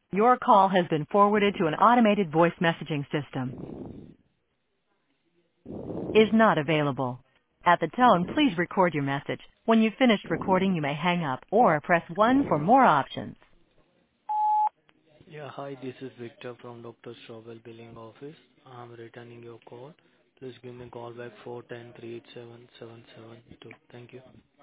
Your call has been forwarded to an automated voice messaging system. Is not available. At the tone, please record your message. When you've finished recording, you may hang up or press 1 for more options. Yeah, hi, this is Victor from Dr. Strobel Billing Office. I'm returning your call. Please give me a call back 410-387-772. Thank you.